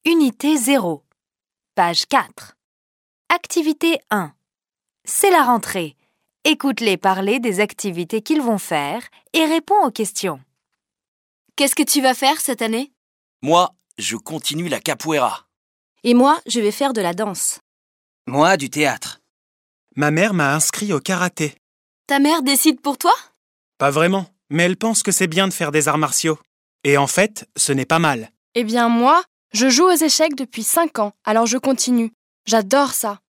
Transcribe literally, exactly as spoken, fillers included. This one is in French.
Unité zéro. Page quatre. Activité un. C'est la rentrée. Écoute-les parler des activités qu'ils vont faire et réponds aux questions. Qu'est-ce que tu vas faire cette année? Moi, je continue la capoeira. Et moi, je vais faire de la danse. Moi, du théâtre. Ma mère m'a inscrit au karaté. Ta mère décide pour toi? Pas vraiment, mais elle pense que c'est bien de faire des arts martiaux. Et en fait, ce n'est pas mal. Eh bien moi, je joue aux échecs depuis cinq ans, alors je continue. J'adore ça.